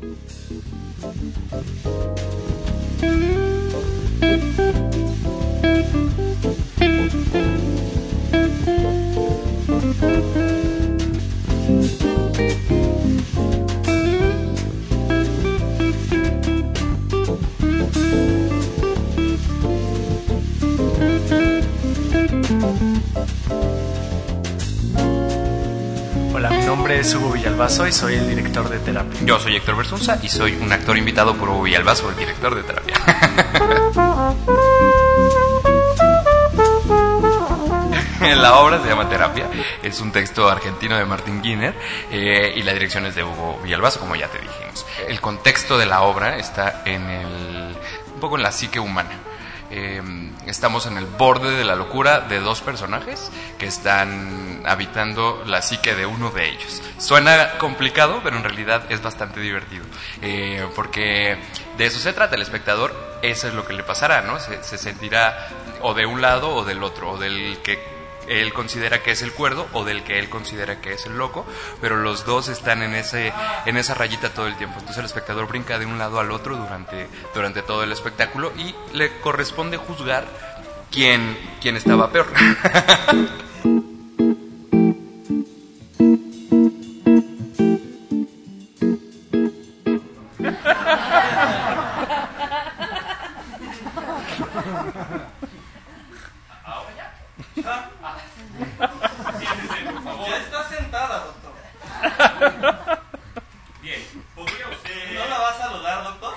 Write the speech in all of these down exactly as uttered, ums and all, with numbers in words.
Hola, mi nombre es Hugo Villalbazo y soy el director de terapia. Yo soy Héctor Bersunza y soy un actor invitado por Hugo Villalbazo, el director de terapia. La obra se llama Terapia, es un texto argentino de Martin Giner eh, y la dirección es de Hugo Villalbazo, como ya te dijimos. El contexto de la obra está en el, un poco en la psique humana. Eh, estamos en el borde de la locura de dos personajes que están habitando la psique de uno de ellos. Suena complicado, pero en realidad es bastante divertido, eh, porque de eso se trata. El espectador, eso es lo que le pasará, ¿no? Se, se sentirá o de un lado o del otro, o del que él considera que es el cuerdo o del que él considera que es el loco, pero los dos están en ese en esa rayita todo el tiempo. Entonces el espectador brinca de un lado al otro durante, durante todo el espectáculo y le corresponde juzgar quién, quién estaba peor. Ya está sentada, doctor. Bien, ¿podría usted...? ¿No la va a saludar, doctor?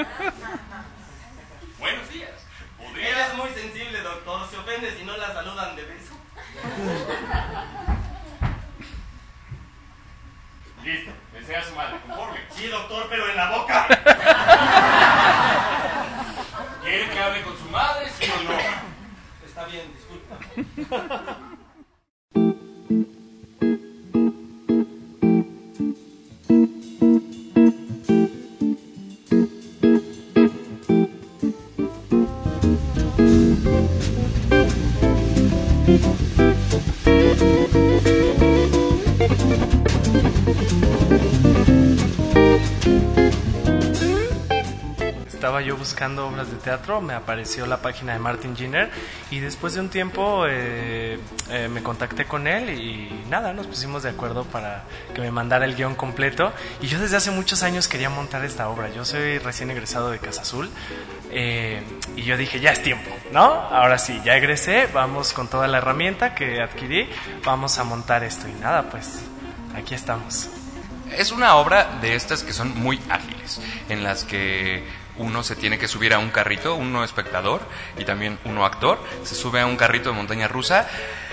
Buenos días. ¿Podría...? Ella es muy sensible, doctor. Se ofende si no la saludan de beso. Listo, desea a su madre, conforme. Sí, doctor, pero en la boca. ¿Quiere que hable con su madre, sí o no? Está bien, disculpa. Estaba yo buscando obras de teatro, me apareció la página de Martin Giner y después de un tiempo eh, eh, me contacté con él y nada, nos pusimos de acuerdo para que me mandara el guión completo. Y yo desde hace muchos años quería montar esta obra. Yo soy recién egresado de Casa Azul eh, y yo dije, ya es tiempo, ¿no? Ahora sí, ya egresé, vamos con toda la herramienta que adquirí, vamos a montar esto. Y nada, pues aquí estamos. Es una obra de estas que son muy ágiles, en las que uno se tiene que subir a un carrito, uno espectador y también uno actor, se sube a un carrito de montaña rusa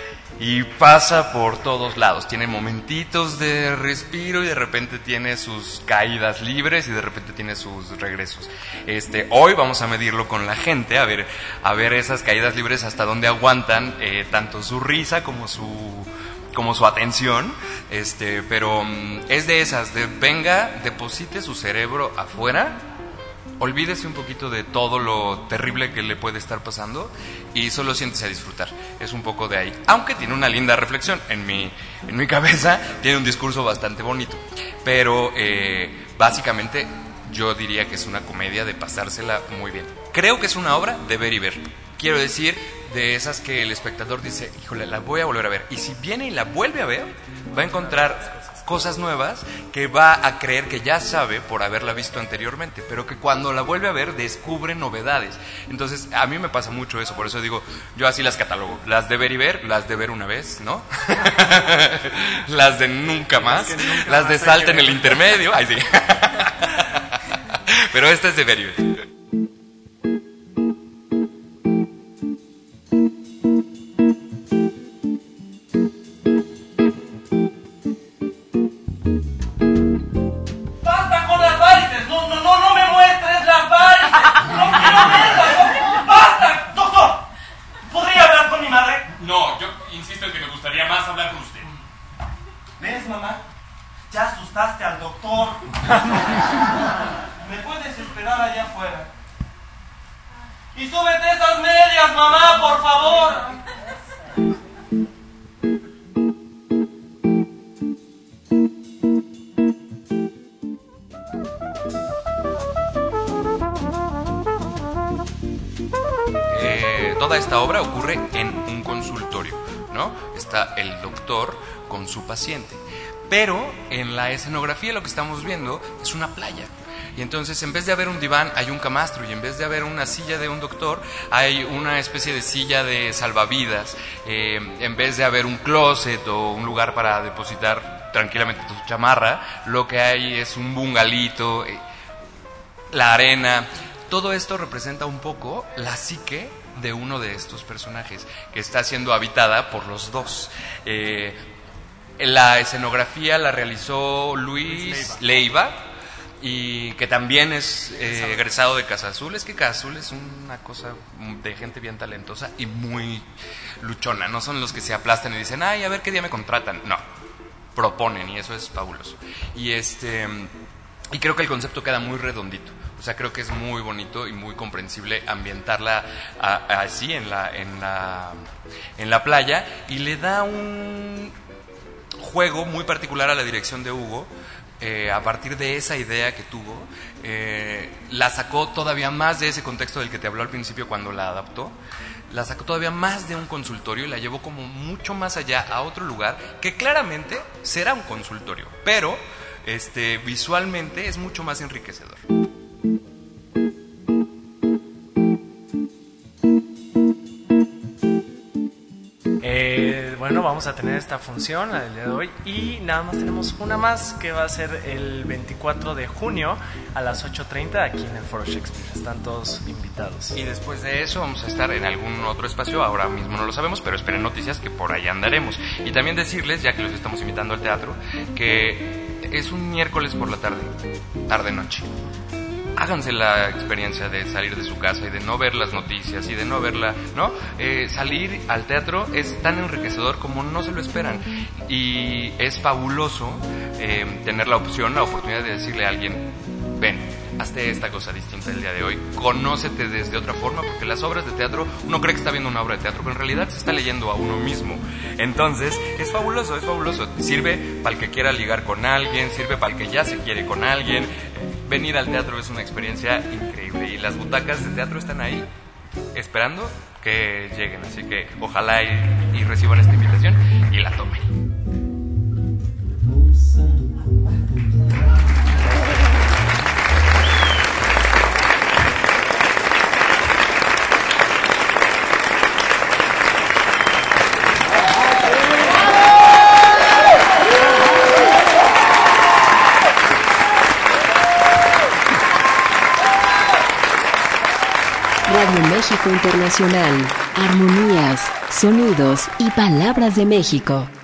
y pasa por todos lados. Tiene momentitos de respiro y de repente tiene sus caídas libres y de repente tiene sus regresos. Este, hoy vamos a medirlo con la gente, a ver, a ver esas caídas libres hasta dónde aguantan eh, tanto su risa como su... como su atención, este, pero um, es de esas, de venga, deposite su cerebro afuera, olvídese un poquito de todo lo terrible que le puede estar pasando y solo siéntese a disfrutar. Es un poco de ahí, aunque tiene una linda reflexión. En mi, en mi cabeza tiene un discurso bastante bonito, pero eh, básicamente yo diría que es una comedia de pasársela muy bien. Creo que es una obra de ver y ver. Quiero decir, de esas que el espectador dice, híjole, la voy a volver a ver. Y si viene y la vuelve a ver, va a encontrar cosas nuevas que va a creer que ya sabe por haberla visto anteriormente, pero que cuando la vuelve a ver descubre novedades. Entonces, a mí me pasa mucho eso, por eso digo, yo así las catalogo. Las de ver y ver, las de ver una vez, ¿no? Las de nunca más, es que nunca las de salta en el intermedio. Ay, sí. Pero esta es de ver y ver. No, yo insisto en que me gustaría más hablar con usted. ¿Ves, mamá? Ya asustaste al doctor. ¿Me puedes esperar allá afuera? Y súbete esas medias, mamá, por favor. eh, toda esta obra ocurre en un consultorio, ¿no? Está el doctor con su paciente. Pero en la escenografía lo que estamos viendo es una playa. Y entonces, en vez de haber un diván, hay un camastro. Y en vez de haber una silla de un doctor, hay una especie de silla de salvavidas. Eh, en vez de haber un closet o un lugar para depositar tranquilamente tu chamarra, lo que hay es un bungalito, eh, la arena. Todo esto representa un poco la psique de uno de estos personajes, que está siendo habitada por los dos. Eh, la escenografía la realizó Luis Leiva, y que también es eh, egresado de Casa Azul. Es que Casa Azul es una cosa de gente bien talentosa y muy luchona. No son los que se aplastan y dicen, ay, a ver qué día me contratan. No, proponen, y eso es fabuloso. Y este y creo que el concepto queda muy redondito. O sea, creo que es muy bonito y muy comprensible ambientarla a, a, así en la, en la en la playa, y le da un juego muy particular a la dirección de Hugo. Eh, a partir de esa idea que tuvo, eh, la sacó todavía más de ese contexto del que te habló al principio cuando la adaptó, la sacó todavía más de un consultorio y la llevó como mucho más allá a otro lugar que claramente será un consultorio, pero este, visualmente es mucho más enriquecedor. Eh, bueno, vamos a tener esta función la del día de hoy, y nada más tenemos una más que va a ser el veinticuatro de junio a las ocho treinta aquí en el Foro Shakespeare. Están todos invitados. Y después de eso vamos a estar en algún otro espacio, ahora mismo no lo sabemos, pero esperen noticias que por ahí andaremos. Y también decirles, ya que los estamos invitando al teatro, que es un miércoles por la tarde, tarde-noche. Háganse la experiencia de salir de su casa y de no ver las noticias y de no verla, ¿no? Eh, salir al teatro es tan enriquecedor como no se lo esperan, y es fabuloso eh, tener la opción, la oportunidad de decirle a alguien, ven, hazte esta cosa distinta el día de hoy, conócete desde otra forma, porque las obras de teatro, uno cree que está viendo una obra de teatro, pero en realidad se está leyendo a uno mismo. Entonces, es fabuloso, es fabuloso. Sirve para el que quiera ligar con alguien, sirve para el que ya se quiere con alguien. Venir al teatro es una experiencia increíble, y las butacas de teatro están ahí esperando que lleguen, así que ojalá y, y reciban esta invitación y la tomen. Radio México Internacional, armonías, sonidos y palabras de México.